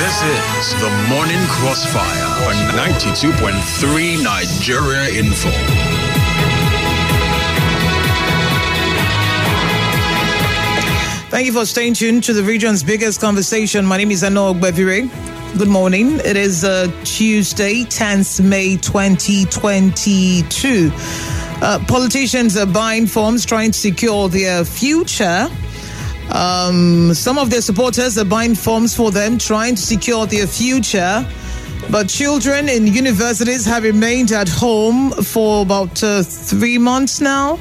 This is the Morning Crossfire on 92.3 Nigeria Info. Thank you for staying tuned to the region's biggest conversation. My name is Ano Ogbevire. Good morning. It is Tuesday, 10th May 2022. Politicians are buying forms trying to secure their future. Some of their supporters are buying forms for them, trying to secure their future. But children in universities have remained at home for about 3 months now.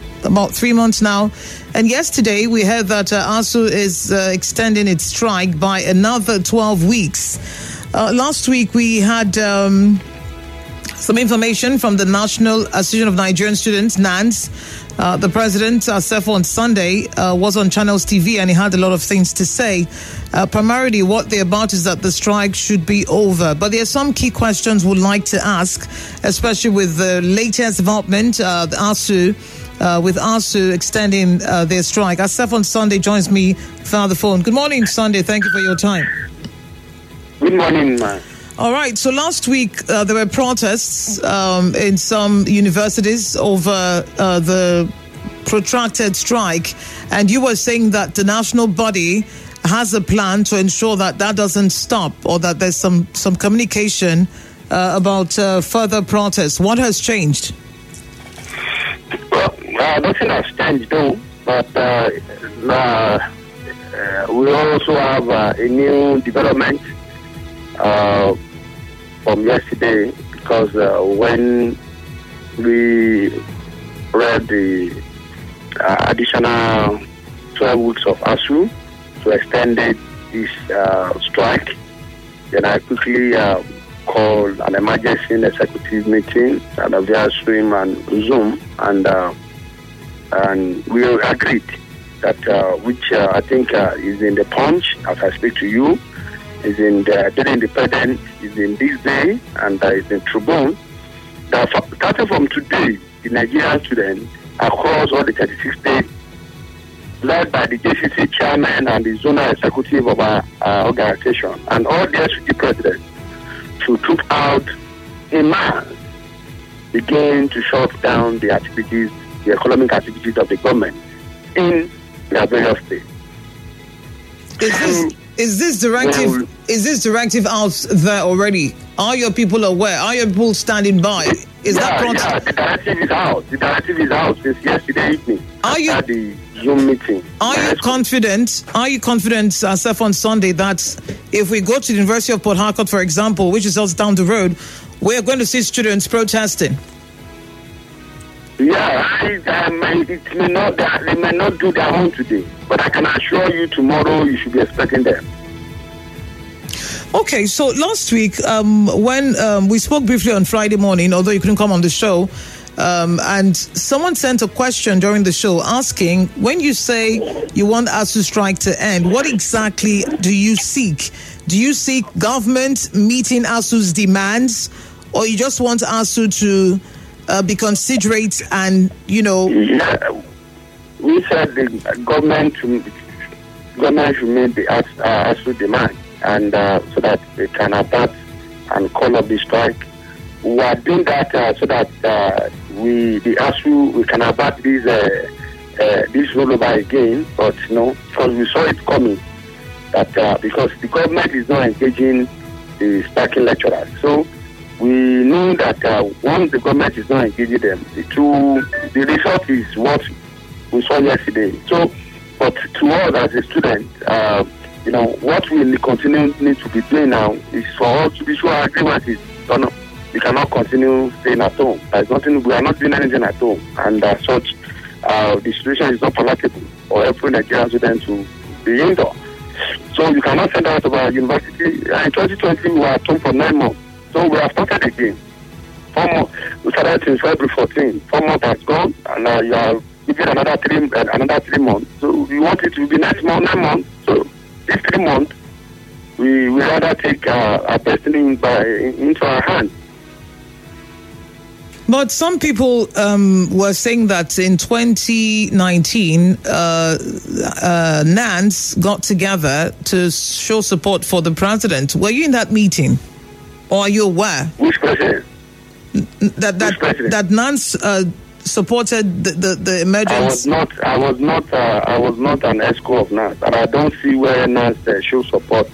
And yesterday we heard that ASUU is extending its strike by another 12 weeks. Last week we had some information from the National Association of Nigerian Students, NANS. The president, Asefo, on Sunday was on Channels TV and he had a lot of things to say. Primarily what they're about is that the strike should be over. But there are some key questions we'd like to ask, especially with the latest development, the ASUU, with ASUU extending their strike. Asefo on Sunday joins me via the phone. Good morning, Sunday. Thank you for your time. Good morning, man. All right. So last week there were protests in some universities over the protracted strike, and you were saying that the national body has a plan to ensure that that doesn't stop, or that there's some communication about further protests. What has changed? Well, nothing has changed though, but we also have a new development from yesterday, because when we read the additional 12 weeks of ASUU to extend this strike, then I quickly called an emergency executive meeting via stream and Zoom, and we agreed that which I think is in the Punch as I speak to you, is in the Daily Independent, is in This Day, and is in Tribune. That starting from today, the Nigerian students across all the 36 states, led by the JCC chairman and the zonal executive of our organization, and all the SUG presidents, to took out a mass, begin to shut down the activities, the economic activities of the government in their various states. Is this directive out there already? Are your people aware? Are your people standing by? The directive is out. The directive is out since yesterday evening. After the Zoom meeting. Are you confident, Asef, on Sunday, that if we go to the University of Port Harcourt, for example, which is just down the road, we're going to see students protesting? Yeah, they may not do their own today, but I can assure you tomorrow you should be expecting them. Okay, so last week when we spoke briefly on Friday morning, although you couldn't come on the show, and someone sent a question during the show asking, when you say you want ASUU strike to end, what exactly do you seek? Do you seek government meeting ASUU's demands, or you just want ASUU to be considerate and, Yeah, we said the government should meet the ASUU demand, and so that they can adapt and call up the strike. We are doing that so that the ASUU, we can adapt this rollover again, but because we saw it coming, that because the government is not engaging the striking lecturers, so we know that once the government is not engaging them, the result is what we saw yesterday. So, but to us as a student, what we continue need to be doing now is for us to be sure our agreement is done. We cannot continue staying at home. There's nothing. We are not doing anything at home, and as such, the situation is not palatable for every Nigerian student to be indoor. So you cannot send out of our university. In 2020, we were at home for 9 months. So we have started again. 4 months. We started since February 14. 4 months has gone, and you are giving another 3 months. So we want it to be next month, 9 months. So these 3 months, we rather take our destiny into our hands. But some people were saying that in 2019, NANS got together to show support for the president. Were you in that meeting? Or are you aware? Which president? That NANS supported the emergency? I was not an ESCO of NANS, and I don't see where NANS show support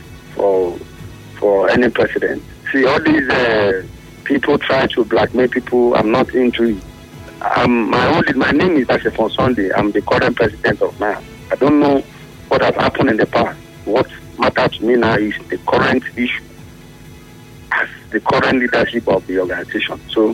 for any president. See, all these people try to blackmail people. I'm not into it. My name is Asifon Sunday. I'm the current president of NANS. I don't know what has happened in the past. What matters to me now is the current issue as the current leadership of the organization. So.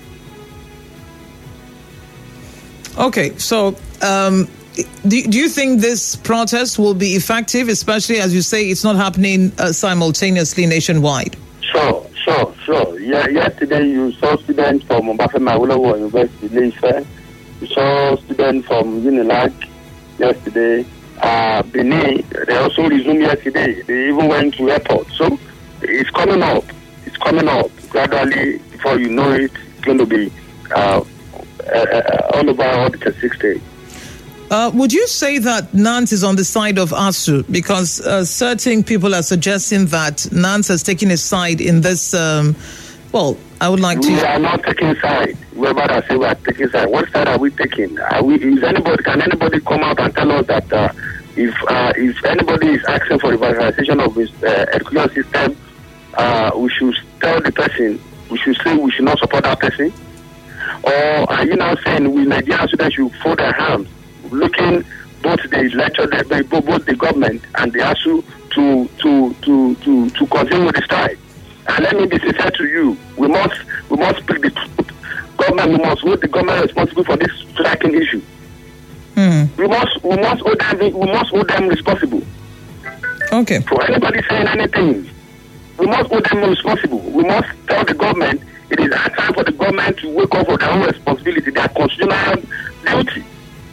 Okay, so do you think this protest will be effective, especially as you say it's not happening simultaneously nationwide? Sure. Yeah, yesterday you saw students from Obafemi Awolowo University, Ile-Ife. You saw students from Unilag yesterday. Benin, they also resumed yesterday. They even went to airport. So it's coming up. It's coming up gradually. Before you know it, it's going to be all over all the 36 states. Would you say that NANS is on the side of ASU? Because certain people are suggesting that NANS has taken a side in this. I would like to. We are not taking side. Whoever I say we are taking side. What side are we taking? Can anybody come out and tell us that if anybody is asking for the revitalization of his education system, we should tell the person, we should say we should not support that person? Or are you now saying we Nigerian students should fold their hands, looking both the lecture, both the government and the ASU to continue with the strike? And let me be sincere to you, we must speak the truth. Government, we must hold the government responsible for this striking issue. We must hold them responsible. Okay. For anybody saying anything, we must hold them responsible. We must tell the government it is our time for the government to wake up for their own responsibility, their constitutional duty.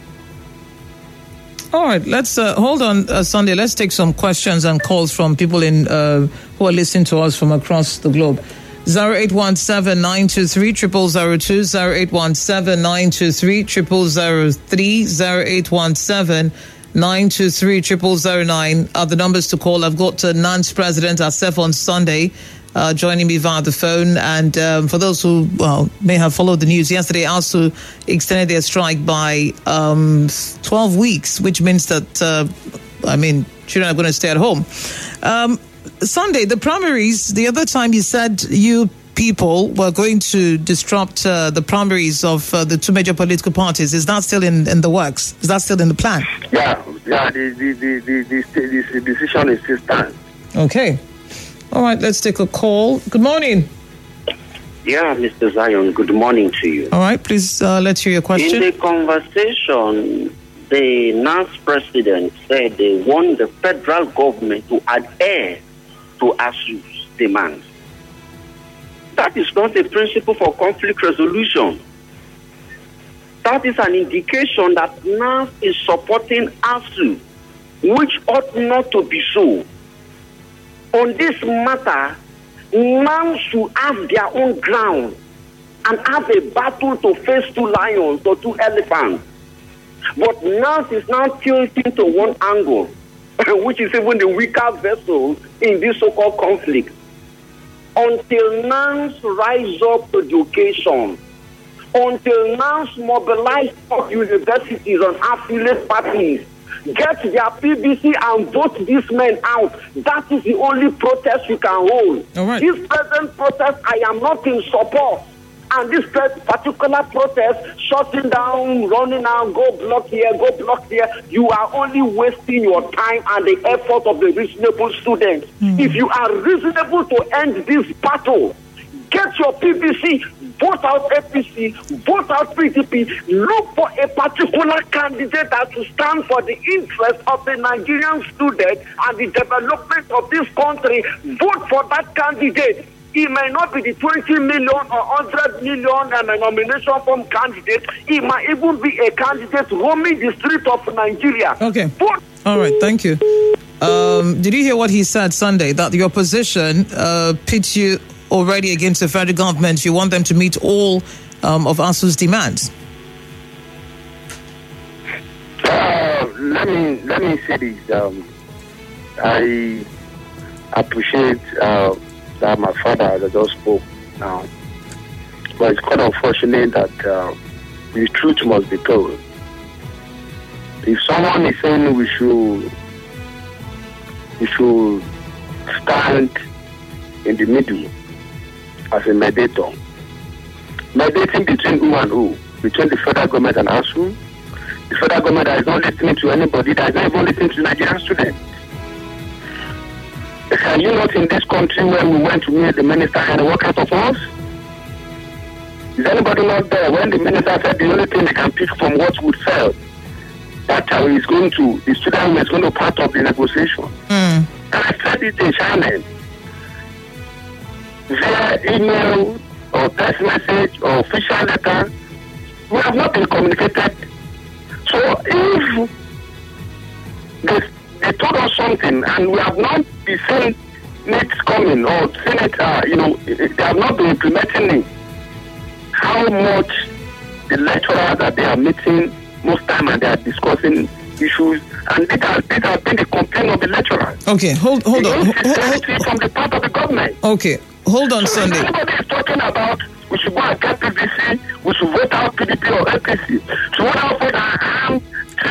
All right, let's hold on, Sunday. Let's take some questions and calls from people who are listening to us from across the globe. 0817-923-0002, 0817-923-0003, 0817-923-0009 are the numbers to call. I've got NANS President Asifon Sunday joining me via the phone. And for those who may have followed the news, yesterday ASU extended their strike by 12 weeks, which means that, children are going to stay at home. Sunday, the primaries, the other time you said you people were going to disrupt the primaries of the two major political parties. Is that still in the works? Is that still in the plan? Yeah, the decision is still stands. Okay. All right, let's take a call. Good morning. Yeah, Mr. Zion, good morning to you. All right, please let's hear your question. In the conversation, the NANS president said they want the federal government to adhere to ASU's demands. That is not a principle for conflict resolution. That is an indication that NANS is supporting ASU, which ought not to be so. On this matter, NANS should have their own ground and have a battle to face two lions or two elephants. But NANS is now tilting to one angle, which is even the weaker vessel in this so-called conflict. Until NANS rise up to the occasion, until NANS mobilize top universities and affiliate parties, get their PVC and vote these men out. That is the only protest you can hold. All right. This present protest, I am not in support. And this particular protest, shutting down, running out, go block here, you are only wasting your time and the effort of the reasonable students. If you are reasonable to end this battle, get your PVC, vote out APC, vote out PDP, look for a particular candidate that will stand for the interest of the Nigerian student and the development of this country. Vote for that candidate. It may not be the 20 million or 100 million and a nomination from candidate. It might even be a candidate roaming the street of Nigeria. Okay. Vote. All right, thank you. Did you hear what he said Sunday? That the opposition pits you already against the federal government. You want them to meet all of ASUU's demands. Let me say this. I appreciate that my father just spoke now, but it's quite unfortunate that the truth must be told. If someone is saying we should stand in the middle as a mediator, mediating between who and who? Between the federal government and ASUU. The federal government that is not listening to anybody, that is not even listening to Nigerian students. Are you not in this country where we went to meet the minister and walk out of us? Is anybody not there when the minister said the only thing they can pick from what would sell, that the student is going to part of the negotiation? And I said it in China. Via email or text message or official letter, we have not been communicated. So if they told us something and we have not seen it coming or seen it, they have not been implementing it, how much the lecturers that they are meeting most time and they are discussing issues, and it has been the complaint of the lecturers. Okay, hold on. From the part of the government. Okay, hold on, So Sunday. everybody is talking about we should go and get PVC, we should vote out PDP or APC. So what else for the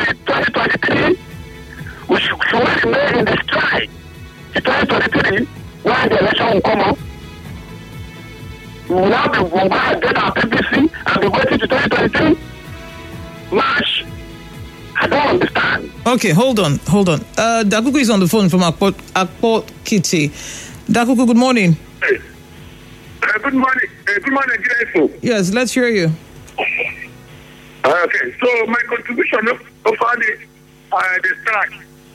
2023? We should remain in the strike. In 2023, when the election will come up, we will now be going to get our PVC and be waiting to 2023. March. I don't understand. Okay, hold on. Dakuku is on the phone from Akpot Kitty. Dakuku, good morning. Hey. Good morning. Good morning, Nigeria. Yes, let's hear you. Okay, so my contribution of the strike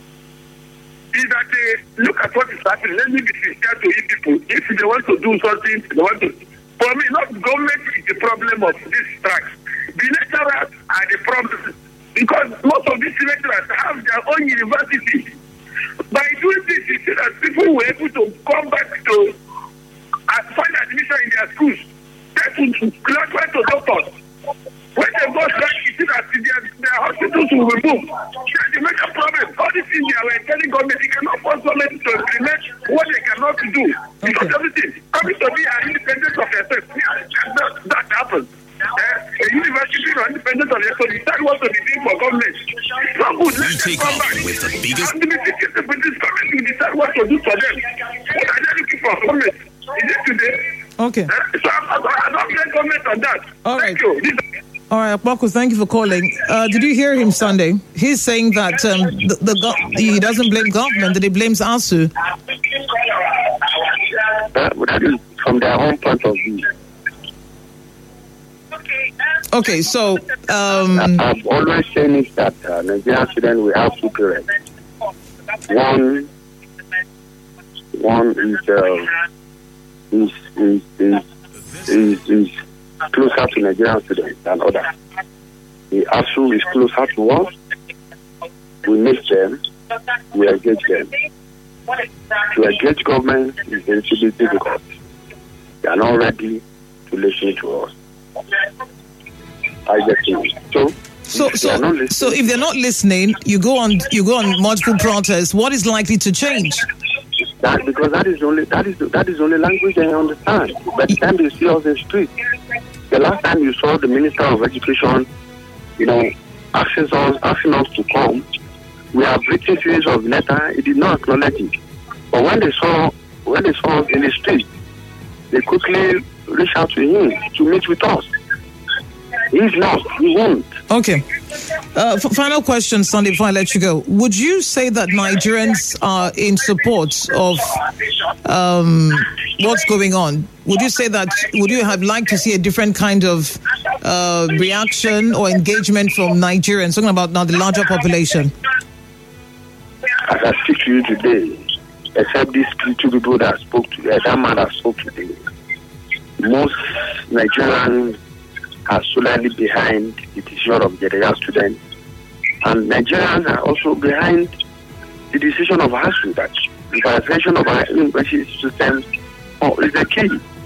is that they look at what is happening. Let me be sincere to you people. If they want to do something, they want to. For me, not government is the problem of this strike. The lecturers are the problem. Because most of these lecturers have their own university. By doing this, you see that people were able to come back to find admission in their schools. That would graduate to doctors. When they go strike, you see that their hospitals will be moved. That's the major problem. All these things they were telling government, they cannot force government to implement what they cannot do. Because everything coming to be an independent of yourself. That happens. A university is independent of yourself. You start what to be doing for government. It's not good. Let them come back. With the biggest... And the this government will decide what to do for them. What are they looking for government? Is it today? Okay. So I don't blame government on that. All right. Thank you. All right, Akpoko, thank you for calling. Did you hear him Sunday? He's saying that he doesn't blame government, that he blames ASUU. That is from their own point of view. Okay, so... I've always said is that Nigerian students will have two parents. One is closer to Nigerian students than others. The ASUU is closer to us. We meet them, we engage them. To engage government is going to be difficult. They are not ready to listen to us. I get it. So if they're not listening, you go on multiple protests. What is likely to change? Because that is the only language they understand. By the time they see us in the street, the last time you saw the Minister of Education, asking us to come, we have written series of letters. He did not acknowledge it. But when they saw us in the street, they quickly reached out to him to meet with us. He's not. He won't. Okay. Final question, Sunday, before I let you go. Would you say that Nigerians are in support of what's going on? Would you have liked to see a different kind of reaction or engagement from Nigerians, talking about now the larger population? As I speak to you today, except these two people that that man that spoke today, most Nigerians are solely behind the decision of the Nigerian students, and Nigerians are also behind the decision of ASUU that the privatization of our university systems is the key.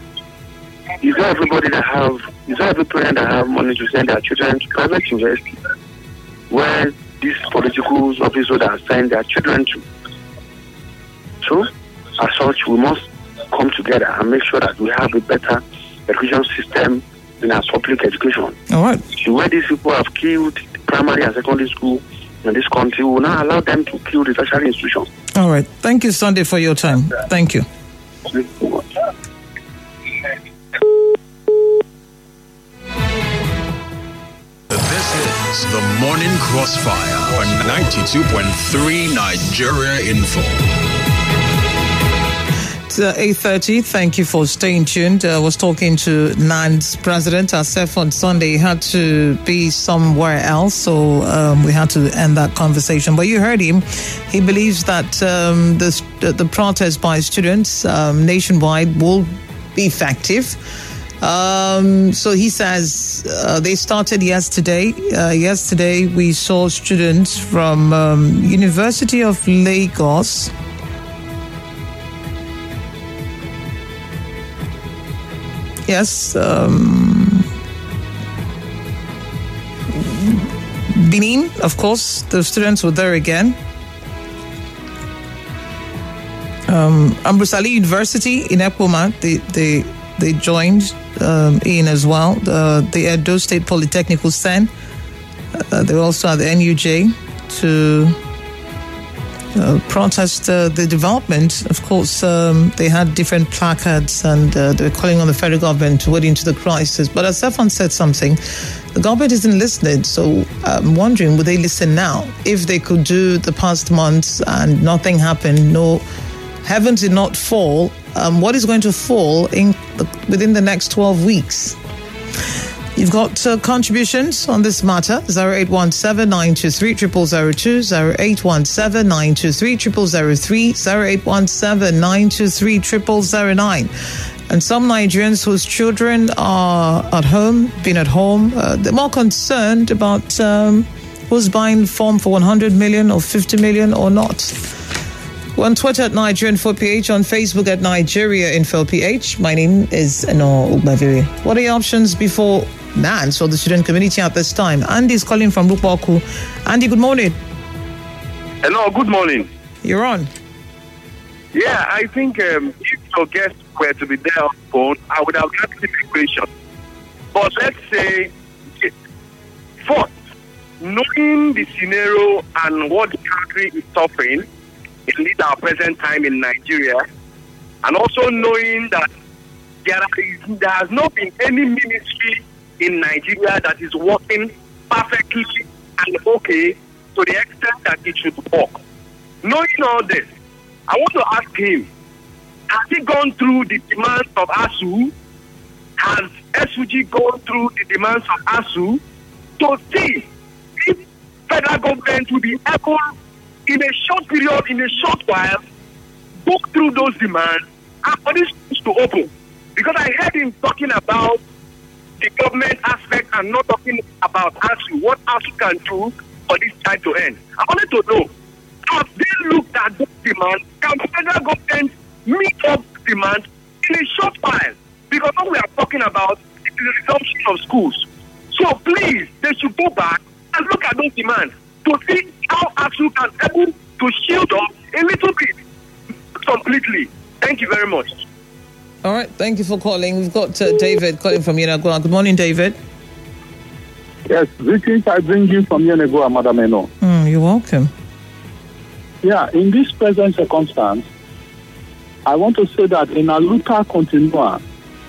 it's not everybody it's not every parent that have money to send their children to private university, where these political officers are sending their children to. So, as such, we must come together and make sure that we have a better education system in our public education. All right. So where these people have killed primary and secondary school in this country, we will not allow them to kill the tertiary institution. All right. Thank you, Sunday, for your time. Thank you. Thank you so much. This is the Morning Crossfire on 92.3 Nigeria Info. It's 8:30. Thank you for staying tuned. I was talking to NAN's president, Asef, on Sunday. He had to be somewhere else, so we had to end that conversation. But you heard him. He believes that the protest by students nationwide will be effective. So he says they started yesterday. Yesterday we saw students from University of Lagos. Yes, Benin, of course, the students were there again. Ambrosali University in Ekpoma, they joined in as well. The Edo State Polytechnical Sen, they were also at the NUJ to protest the development. Of course, they had different placards and they were calling on the federal government to wade into the crisis. But as Stefan said something, the government isn't listening. So I'm wondering, would they listen now? If they could do the past months and nothing happened, no, heaven did not fall, what is going to fall within the next 12 weeks? You've got contributions on this matter, 0817-923-0002, 0817-923-0003, 0817-923-0009. And some Nigerians whose children are at home, been at home, they're more concerned about who's buying form for 100 million or 50 million or not. We're on Twitter at NigeriaInfoPH, on Facebook at NigeriaInfoPH. My name is Eno Ugbaviri. What are your options before NANS or the student community at this time? Andy is calling from Lukwaku. Andy, good morning. Hello, good morning. You're on. Yeah, I think if your guests were to be there on the phone, I would have asked the question. But let's say, first, knowing the scenario and what the country is suffering, in our present time in Nigeria, and also knowing that there has not been any ministry in Nigeria that is working perfectly and okay to the extent that it should work. Knowing all this, I want to ask him, has he gone through the demands of ASU? Has SUG gone through the demands of ASU to see if federal government will be able, in a short period, in a short while, book through those demands and for this to open? Because I heard him talking about the government aspect and not talking about ASU, what ASU can do for this time to end. I wanted to know, have they looked at those demands? Can federal government meet up demands in a short while? Because what we are talking about is the resumption of schools. So please, they should go back and look at those demands to see how ASU can able to shield up a little bit, completely. Thank you very much. All right, thank you for calling. We've got David calling from Yenagoa. Good morning, David. Yes, greetings. I bring you from Yenagoa, Madam Eno. You're welcome. Yeah, in this present circumstance, I want to say that in a luta continua,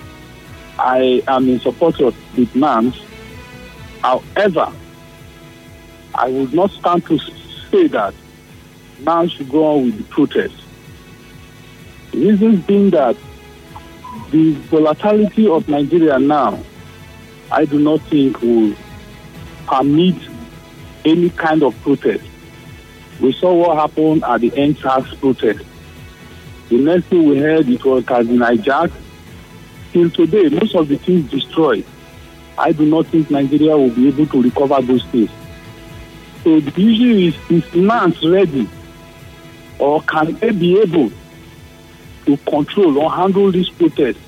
I am in support of the demands. However, I would not stand to say that now should go on with the protest. The reason being that the volatility of Nigeria now, I do not think will permit any kind of protest. We saw what happened at the NSAS protest. The next thing we heard, it was has been hijacked. Till today, most of the things destroyed. I do not think Nigeria will be able to recover those things. So the issue is NANS ready, or can they be able to control or handle this protest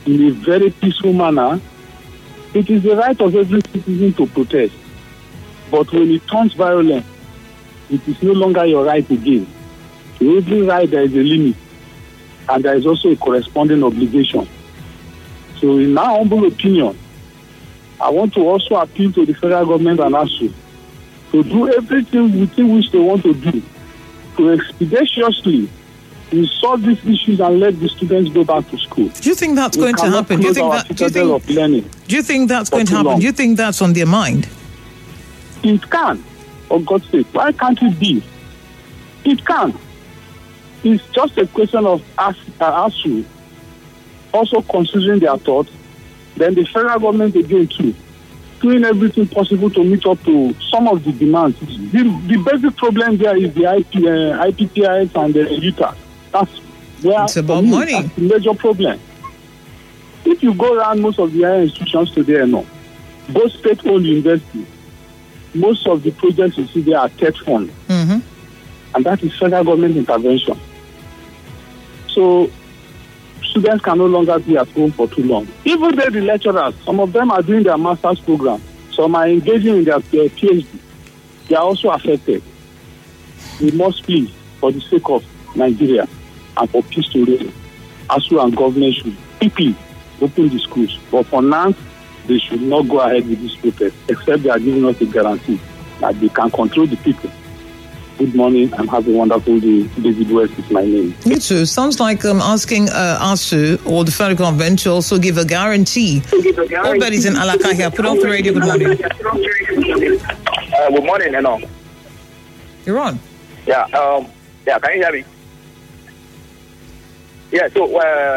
in a very peaceful manner, it is the right of every citizen to protest. But when it turns violent, it is no longer your right again. To every right, there is a limit, and there is also a corresponding obligation. So in my humble opinion, I want to also appeal to the federal government and ASU to do everything within which they want to do to expeditiously resolve these issues and let the students go back to school. Do you think that's going to happen? Do you think that's going to happen? Do you think that's on their mind? It can, for God's sake. Why can't it be? It can. It's just a question of ASU also considering their thoughts, then the federal government again too, doing everything possible to meet up to some of the demands. The basic problem there is the IPTIS and the UTAS. That's where it's about money. That's the major problem. If you go around most of the higher institutions today, both state-owned universities, most of the projects you see there are TED funds, and that is federal government intervention. So students can no longer be at home for too long. Even the lecturers, some of them are doing their master's program, some are engaging in their PhD. They are also affected. We must please, for the sake of Nigeria and for peace to reign, ASU and government should quickly open the schools. But for now, they should not go ahead with this protest, except they are giving us a guarantee that they can control the people. Good morning and have a wonderful day. David West is my name. You too. Sounds like asking ASU or the federal government to also give a guarantee. Obed is in Alaka here. Put on the radio. Good morning. Good morning, hello. You're on. Yeah, can you hear me? Yeah, so...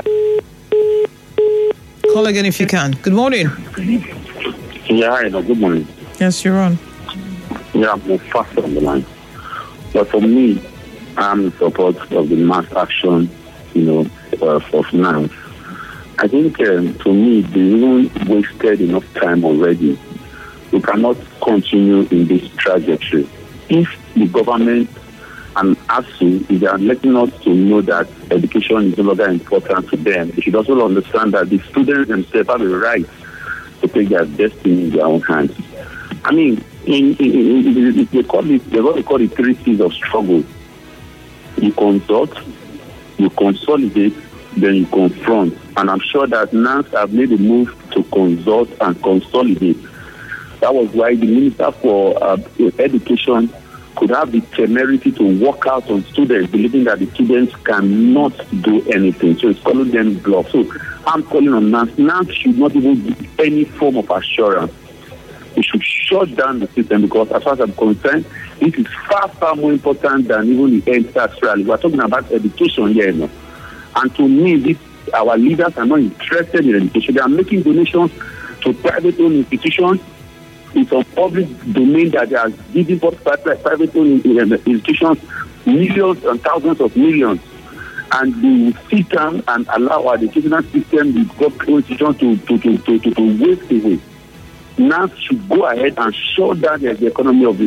Call again if you can. Good morning. Yeah, hi, good morning. Yes, you're on. Yeah, I'm fast on the line. But for me, I'm in support of the mass action, for finance. I think, to me, they even wasted enough time already. We cannot continue in this trajectory. If the government and ASU, if they are letting us to know that education is no longer important to them, they should also understand that the students themselves have a right to take their destiny in their own hands. I mean, they call it 3 C's of struggle. You consult, you consolidate, then you confront. And I'm sure that NANS have made a move to consult and consolidate. That was why the Minister for Education could have the temerity to walk out on students, believing that the students cannot do anything. So it's calling them bluff. So I'm calling on NANS. NANS should not even give any form of assurance. We should shut down the system because, as far as I'm concerned, this is far, far more important than even the EndSARS rally. We're talking about education here now. And to me, our leaders are not interested in education. They are making donations to private-owned institutions. It's a public domain that they are giving private-owned institutions millions and thousands of millions. And they will sit down and allow our educational system, the government institutions to waste away. NANS should go ahead and shut down the economy of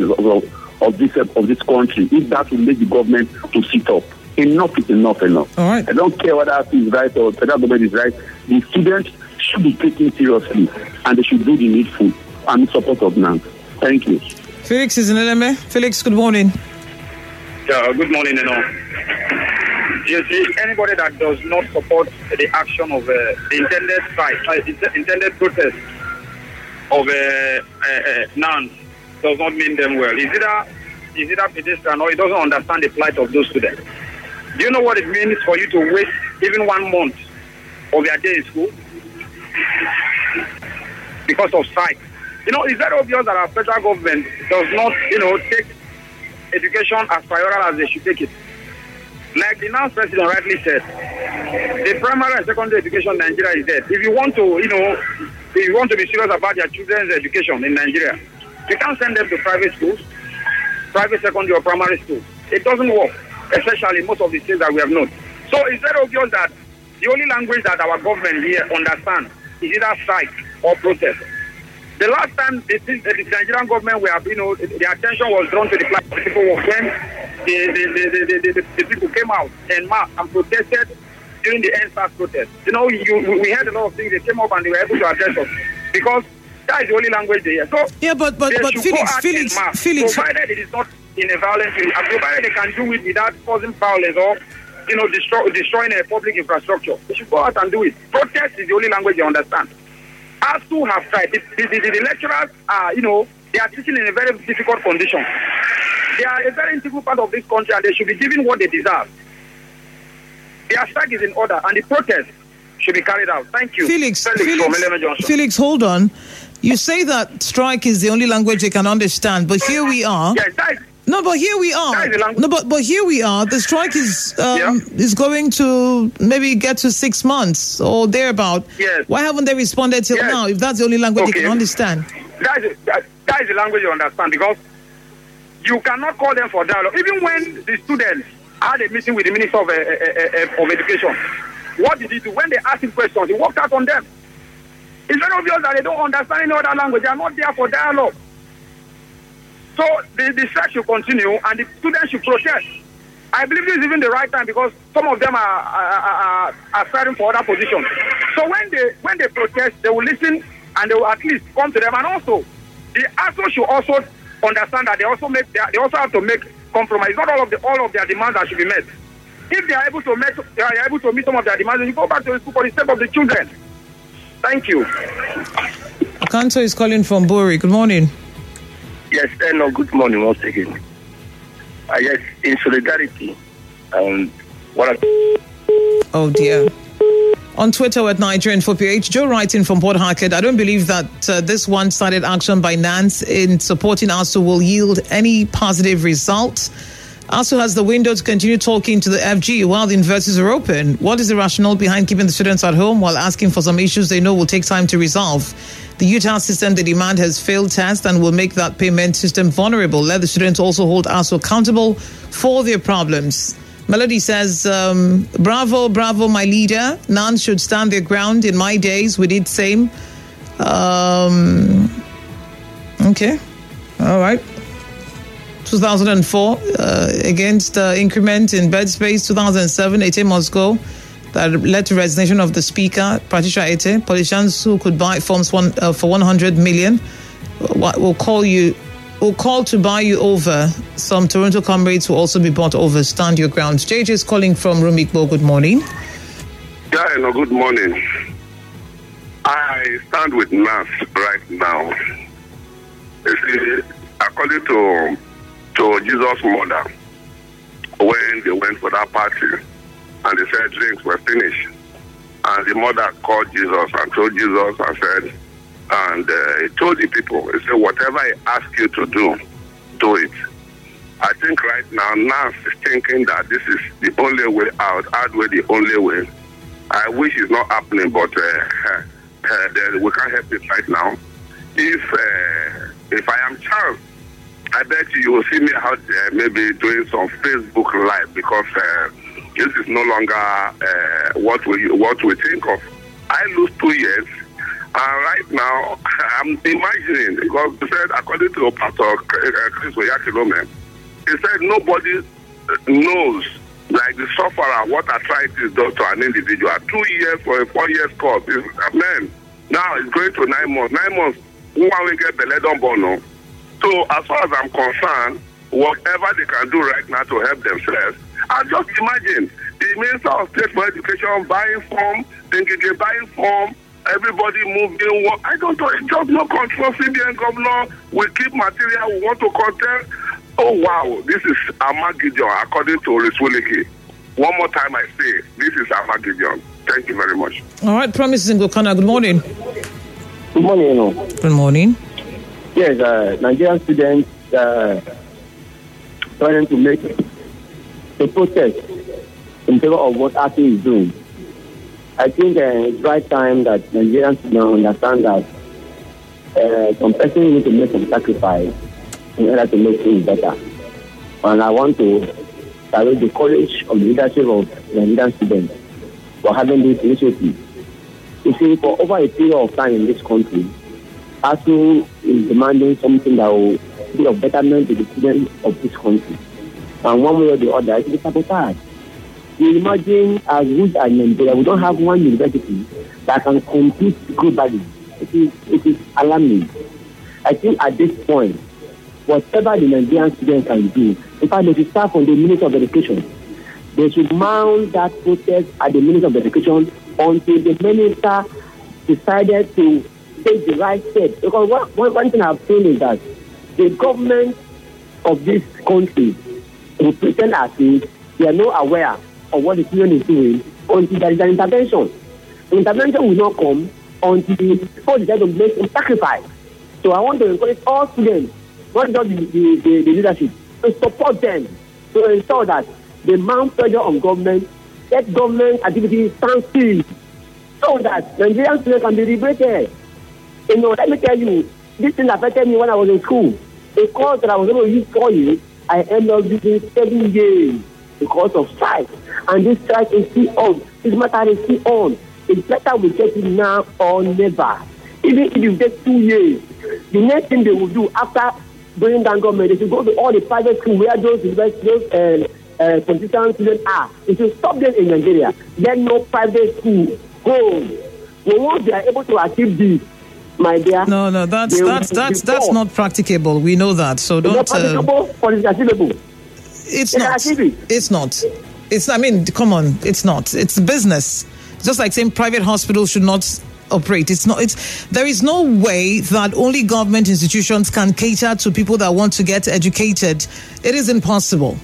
this country if that will make the government to sit up. Enough is enough. All right. I don't care whether ASU is right or federal government is right. The students should be taken seriously and they should do the needful. I'm in support of NANS. Thank you. Felix is in LMA. Felix, good morning. Yeah, good morning, You see, anybody that does not support the action of the intended strike, intended protest of NANS does not mean them well. Is either pedestrian or he doesn't understand the plight of those students. Do you know what it means for you to waste even 1 month of your day in school because of strike? It's very obvious that our federal government does not, take education as priority as they should take it. Like the NANS president rightly said, the primary and secondary education in Nigeria is dead. If you want to, if you want to be serious about your children's education in Nigeria, you can't send them to private schools, private secondary or primary schools. It doesn't work, especially in most of the states that we have known. So it's very obvious that the only language that our government here understands is either strike or protest. The last time the Nigerian government the attention was drawn to the people when the people came out en masse and protested during the NSAS protest. You know, we heard a lot of things. They came up and they were able to address us because that is the only language they hear. So yeah, but Felix, provided it is not in a violent way, and provided they can do it without causing violence or, you know, destroying a public infrastructure, they should go out and do it. Protest is the only language they understand. ASU have tried. The lecturers are, you know, they are teaching in a very difficult condition. They are a very integral part of this country, and they should be given what they deserve. Their strike is in order, and the protest should be carried out. Thank you. Felix, hold on. You say that strike is the only language they can understand, but here we are. Yes, but here we are. But here we are. The strike is going to maybe get to 6 months or thereabout. Yes. Why haven't they responded till now? If that's the only language they can understand. That is the language you understand, because you cannot call them for dialogue. Even when the students had a meeting with the Minister of Education, what did he do? When they asked him questions, he walked out on them. It's very obvious that they don't understand any other language. They are not there for dialogue. So the strike should continue and the students should protest. I believe this is even the right time, because some of them are fighting for other positions. So when they protest, they will listen and they will at least come to them. And also, the ASU should also understand that they also have to make compromise. Not all of their demands that should be met. If they are able to meet some of their demands, you go back to the school for the sake of the children. Thank you. Kanto is calling from Bori. Good morning. Yes, good morning once again. Yes, in solidarity. Oh dear. On Twitter at Nigerian4PH, Joe writing from Port Harcourt, I don't believe that this one-sided action by Nance in supporting ASU will yield any positive result. ASU has the window to continue talking to the FG while the universities are open. What is the rationale behind keeping the students at home while asking for some issues they know will take time to resolve? The Utah system they demand has failed test and will make that payment system vulnerable. Let the students also hold ASU accountable for their problems. Melody says, bravo, my leader. None should stand their ground. In my days, we did same. Okay. All right. 2004, against increment in bed space. 2007, Ete must go. That led to resignation of the speaker, Patricia Ete. Politicians who could buy forms for 100 million will call to buy you over. Some Toronto comrades will also be bought over. Stand your ground. JJ is calling from Rumikbo. Good morning. Yeah, good morning. I stand with NAS right now. According to Jesus' mother, when they went for that party and they said drinks were finished, and the mother called Jesus and told Jesus and said, and he told the people, he said, whatever I ask you to do it. I think right now, NAS is thinking that this is the only way out the only way. I wish it's not happening, but we can't help it right now. If I am Charles, I bet you will see me out there maybe doing some Facebook Live, because this is no longer what we think of. I lose 2 years. And right now, I'm imagining, because he said, according to Pastor Chris Oyakilome, he said nobody knows, like the sufferer, what arthritis does to an individual. 2 years for a 4 years course. Man, now it's going to 9 months. 9 months, one will get Beledon Bono. So as far as I'm concerned, whatever they can do right now to help themselves, I just imagine the Minister of State for Education buying form, Dengige buying form, everybody moving. I don't know. It's just no control. CBN governor will keep material. We want to contest. Oh, wow. This is Armageddon, according to Riswoleke. One more time I say, this is Armageddon. Thank you very much. All right. Promises in Gokana. Good morning. Good morning. Good morning. Yes, Nigerian students trying to make a protest in favor of what ASU is doing. I think it's right time that Nigerians now understand that some person need to make some sacrifice in order to make things better. And I want to salute the courage of the leadership of Nigerian students for having this initiative. You see, for over a period of time in this country, ASU is demanding something that will be of betterment to the students of this country. And one way or the other, it will be sabotaged. we imagine as good as Nigeria, we don't have one university that can compete globally. It is alarming. I think at this point, whatever the Nigerian students can do, in fact, they should start from the Minister of Education. They should mount that protest at the Minister of Education until the minister decided to take the right step. Because one thing I've seen is that the government of this country will pretend as if they are not aware of what the student is doing until there is an intervention. The intervention will not come until before they decide to make a sacrifice. So I want to encourage all students, not just the leadership, to support them to ensure that they mount pressure on government, let government activities stand still, so that Nigerian students can be liberated. You know, let me tell you, this thing affected me when I was in school. A course that I was able to use 4 years, I ended up using 7 years because of strike. And this strike is still on. This matter is still on. It's better we get it now or never. Even if you get 2 years, the next thing they will do after bringing down government, they should go to all the private schools where those politician students are. They should stop them in Nigeria. Then no private school home. But once they are able to achieve this, my dear. No, that's not practicable. We know that. So don't. It's not practicable, but it's achievable. It's not. I mean, come on. It's not. It's business. Just like saying private hospitals should not operate. There is no way that only government institutions can cater to people that want to get educated. It is impossible.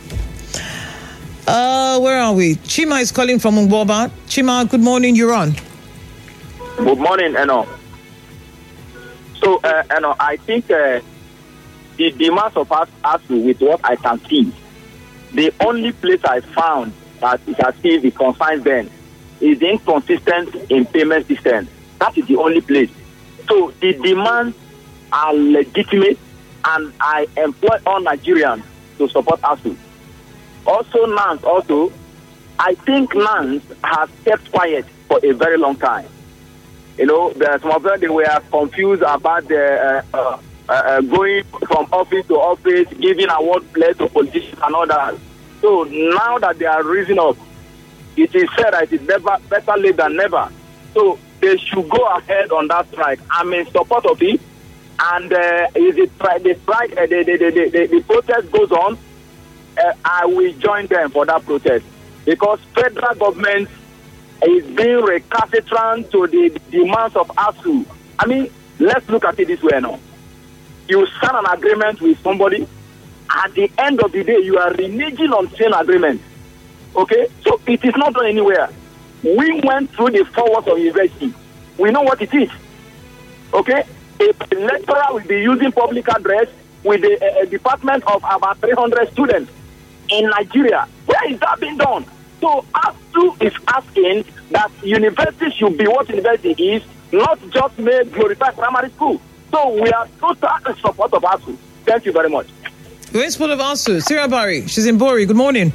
Where are we? Chima is calling from Mboba. Chima, good morning. You're on. Good morning, Eno. So, I think the demands of us, with what I can see, the only place I found that is as if it concerns them is inconsistent in payment system. That is the only place. So the demands are legitimate, and I employ all Nigerians to support ASU. Also, NANS, I think NANS has kept quiet for a very long time. You know, some of them, they were confused about the going from office to office, giving award place to politicians and all that. So now that they are rising up, it is said that it is better late than never. So they should go ahead on that strike. I'm in support of it. And if the protest goes on, I will join them for that protest. Because federal government is being recalcitrant to the demands of ASU. I mean, let's look at it this way now. You sign an agreement with somebody. At the end of the day, you are reneging on same agreement. Okay? So it is not done anywhere. We went through the 4 walls of university. We know what it is. Okay? A lecturer will be using public address with a department of about 300 students in Nigeria. Where is that being done? So ASU is asking that university should be what university is, not just make glorified primary school. So we are total in support of ASU. Thank you very much. We're in support of ASU. Sarah Barry, she's in Bori. Good morning.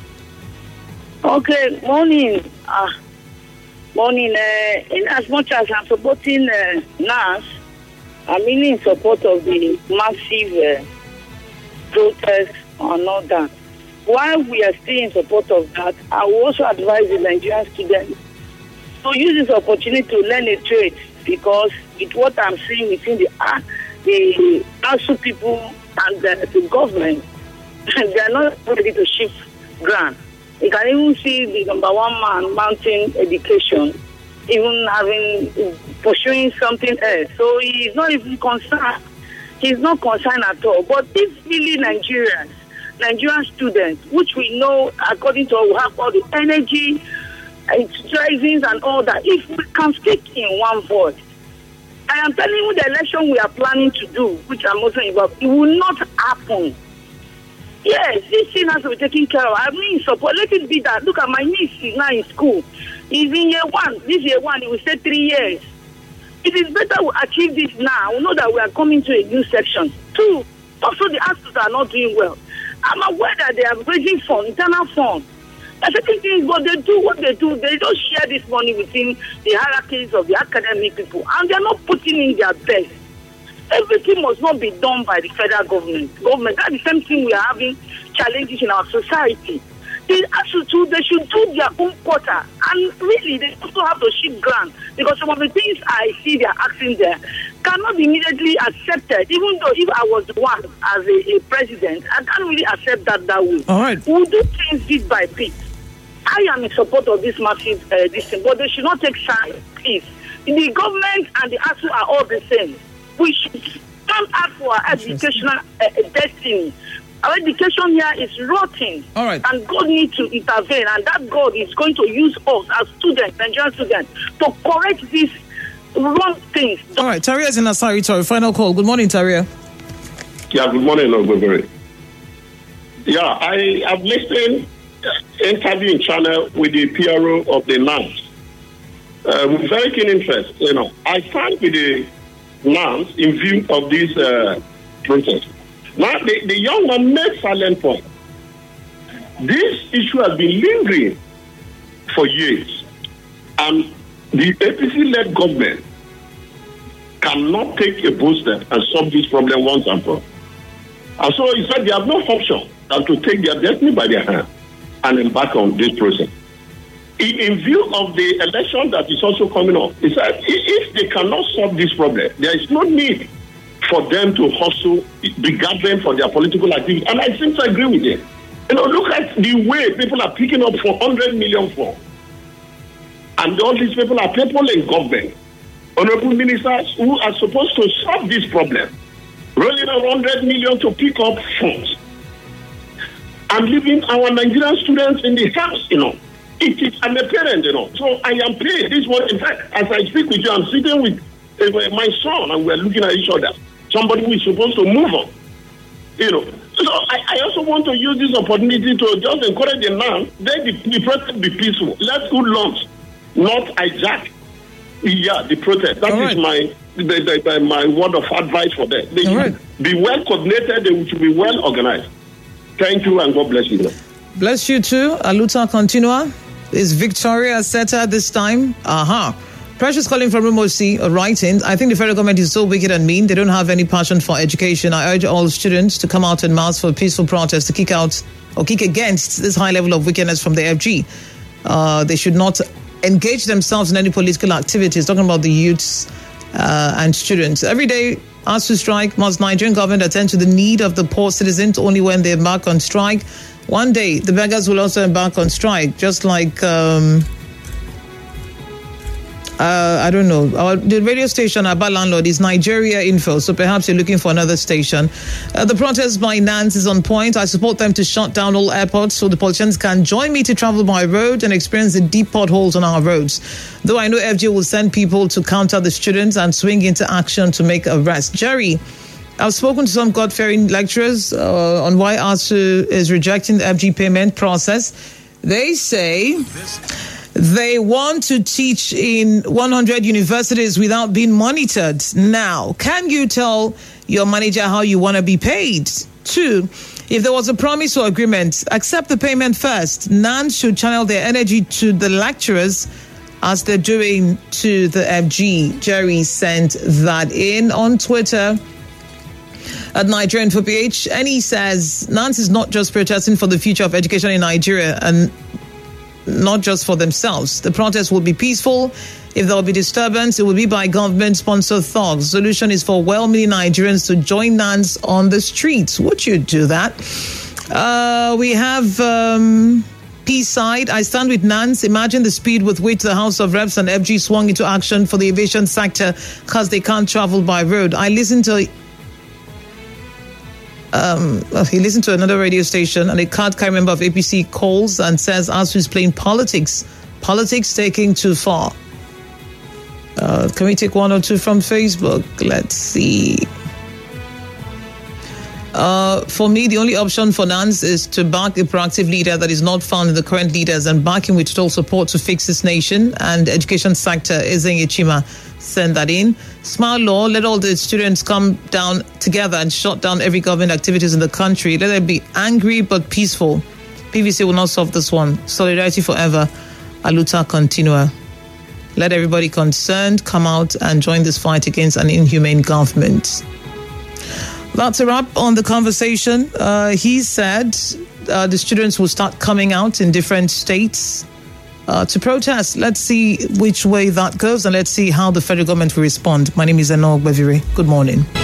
Okay, morning. Morning. In as much as I'm supporting NAS, I'm really in support of the massive protest and all that. While we are still in support of that, I will also advise the Nigerian students to use this opportunity to learn a trade, because with what I'm seeing within the ASU people and the government, they are not ready to shift ground. You can even see the number one man mounting education, even pursuing something else. So he's not even concerned. He's not concerned at all. But if really Nigerian students, which we know, according to we have all the energy, strivings and all that, if we can speak in one voice, I am telling you the election we are planning to do, which I'm also involved, it will not happen. Yes, this thing has to be taken care of. I mean, support. Let it be that. Look at my niece is now in school. He's in year 1. This year 1, he will stay 3 years. It is better we achieve this now. We know that we are coming to a new section. 2, also the ASUs are not doing well. I'm aware that they are raising funds, internal funds. That's the thing, but they do what they do. They don't share this money within the hierarchies of the academic people, and they're not putting in their best. Everything must not be done by the federal government. That's the same thing we are having challenges in our society. The ASU too, they should do their own quota. And really, they also have to shift ground, because some of the things I see they are asking there cannot be immediately accepted. Even though if I was the one as a president, I can't really accept that way. All right. We'll do things bit by bit. I am in support of this massive this thing, but they should not take sides, please. The government and the ASU are all the same. We should stand up for our educational destiny. Our education here is rotting. All right. And God needs to intervene, and that God is going to use us as students, Nigerian students, to correct these wrong things. All right, Taria is in Asari. Sorry, final call. Good morning, Taria. Yeah, good morning, Ogbebere. Yeah, I have listened interviewing channel with the PRO of the NANS. With very keen interest, I stand with the NANS in view of this protest. Now, the young man made silent point. This issue has been lingering for years, and the APC-led government cannot take a bold step and solve this problem once and for all. And so he said they have no option than to take their destiny by their hand and embark on this process. In view of the election that is also coming up, he said if they cannot solve this problem, there is no need for them to hustle, be gathering for their political activity. And I seem to agree with them. Look at the way people are picking up for 100 million for. And all these people are people in government, honorable ministers who are supposed to solve this problem, rolling out 100 million to pick up funds and leaving our Nigerian students in the house, It is I'm a parent, So I am paid this one. In fact, as I speak with you, I'm sitting with my son and we're looking at each other. Somebody who is supposed to move on. So I also want to use this opportunity to just encourage the man, let the protest be peaceful. Let good laws not hijack the protest. That is my word of advice for them. They should be well coordinated, they should be well organized. Thank you and God bless you. Bless you too. Aluta Continua. Is Victoria Seta this time? Precious calling from Rumosi, writing, I think the federal government is so wicked and mean. They don't have any passion for education. I urge all students to come out en masse for a peaceful protest to kick out or kick against this high level of wickedness from the FG. They should not engage themselves in any political activities. Talking about the youths and students. Every day, asked to strike, must Nigerian government attend to the need of the poor citizens only when they embark on strike? One day, the beggars will also embark on strike, just like... I don't know. The radio station Abba Landlord is Nigeria Info, so perhaps you're looking for another station. The protest by NANS is on point. I support them to shut down all airports so the politicians can join me to travel by road and experience the deep potholes on our roads. Though I know FG will send people to counter the students and swing into action to make arrests. Jerry, I've spoken to some God-fearing lecturers on why ASU is rejecting the FG payment process. They say... they want to teach in 100 universities without being monitored. Now, can you tell your manager how you want to be paid? 2, if there was a promise or agreement, accept the payment first. NANS should channel their energy to the lecturers as they're doing to the FG. Jerry sent that in on Twitter at Nigerian for PH. And he says, NANS is not just protesting for the future of education in Nigeria and not just for themselves. The protest will be peaceful. If there will be disturbance, it will be by government-sponsored thugs. The solution is for well-meaning Nigerians to join NANS on the streets. Would you do that? We have Peace Side. I stand with NANS. Imagine the speed with which the House of Reps and FG swung into action for the aviation sector because they can't travel by road. I listened to... he listened to another radio station and a card-carrying member of APC calls and says ASU is playing politics. Politics taking too far. Can we take one or two from Facebook? Let's see. For me, the only option for NANS is to back a proactive leader that is not found in the current leaders and back him with total support to fix this nation. And education sector, Ezenye Chima send that in. Smart law, let all the students come down together and shut down every government activities in the country. Let them be angry but peaceful. PVC will not solve this one. Solidarity forever. Aluta Continua. Let everybody concerned come out and join this fight against an inhumane government. That's a wrap on the conversation. He said the students will start coming out in different states to protest. Let's see which way that goes, and let's see how the federal government will respond. My name is Eno Ogbevire. Good morning.